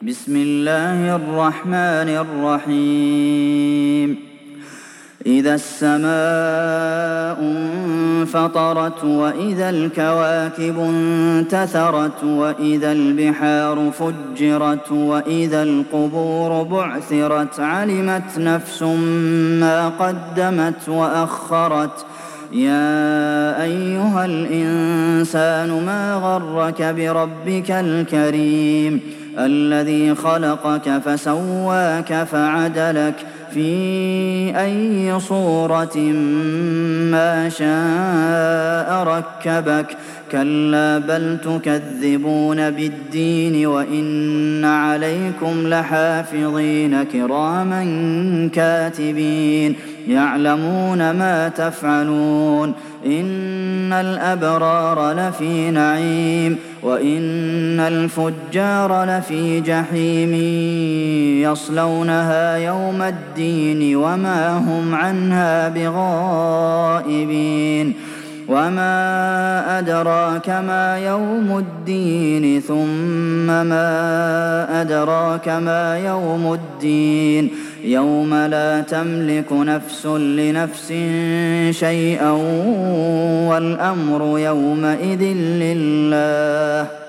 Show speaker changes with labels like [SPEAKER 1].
[SPEAKER 1] بسم الله الرحمن الرحيم إذا السماء انفطرت وإذا الكواكب انتثرت وإذا البحار فجرت وإذا القبور بعثرت علمت نفس ما قدمت وأخرت يا أيها الإنسان ما غرك بربك الكريم الذي خلقك فسواك فعدلك في أي صورة ما شاء ركبك كلا بل تكذبون بالدين وإن عليكم لحافظين كراما كاتبين يعلمون ما تفعلون إن الأبرار لفي نعيم وإن الفجار لفي جحيم يصلونها يوم الدين وما هم عنها بغائبين وما أدراك ما يوم الدين ثم ما أدراك ما يوم الدين يوم لا تملك نفس لنفس شيئا والأمر يومئذ لله